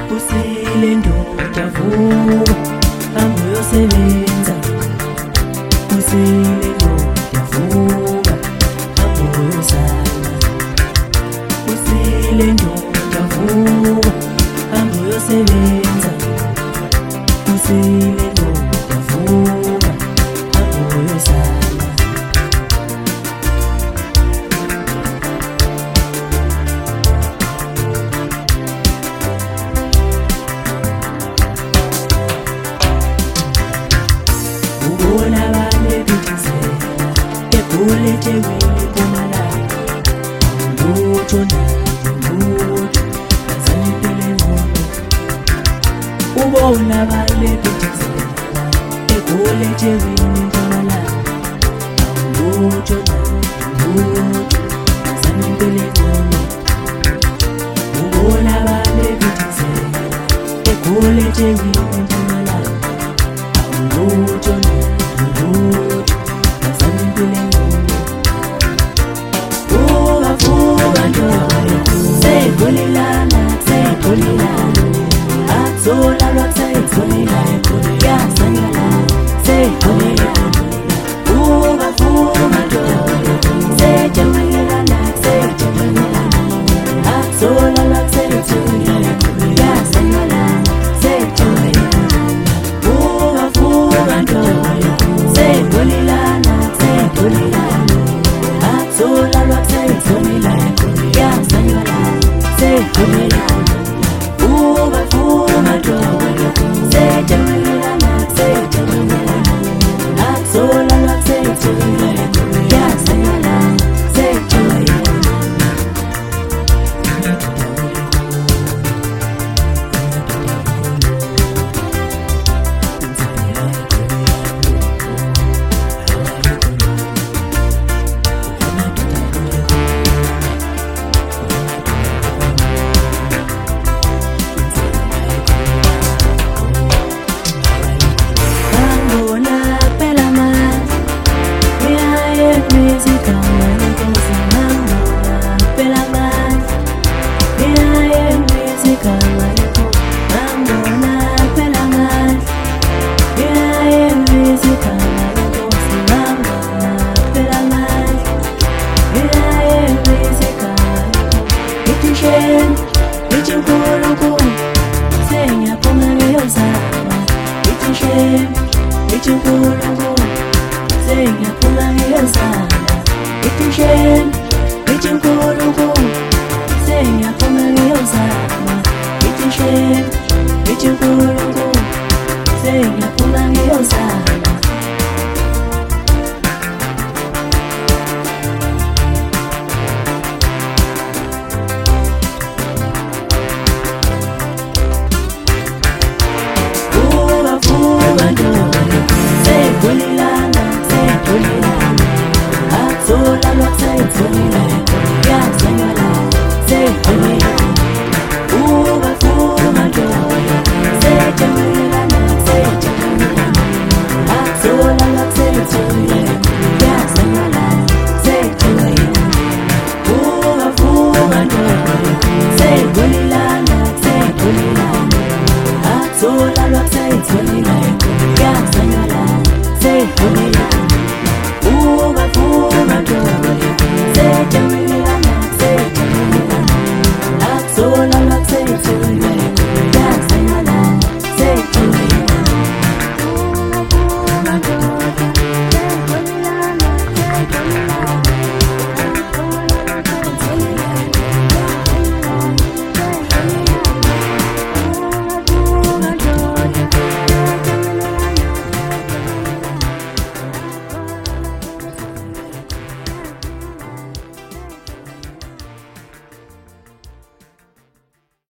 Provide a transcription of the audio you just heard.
Usile ndoda vuka hamba uyosebenza. Usile ndoda vuka hamba uyozala. Usile ndoda vuka hamba uyosebenza. Usile ndoda vuka hamba uyozala. Ubona bale bithizela eGoli eThekwini eMpumalanga. Lutho lutho azange impilo engcono. Ubona bale bithizela eGoli eThekwini eMpumalanga. Lutho lutho azange impilo engcono. Ubona bale bithizela eGoli eThekwini eMpumalanga. Lutho azange impilo engcono. Vuka ndoda seyigolilana seyigolilana. Akuthola lwakusayitholilana yazanyala seyigolilana. Vuka ndoda seyijabulelana seyijabulelana. Akuthola lwakusayitholilana yazanyala seyijabulelana. Vuka ndoda seyigolilana seyigolilana. Akuthola lwakusayitholilana yazanyala seyigolilana. Vuka ndoda seyijabulelana seyijabulelana. Akuthola lwakusayitholilana yazanyala seyigolilana. Say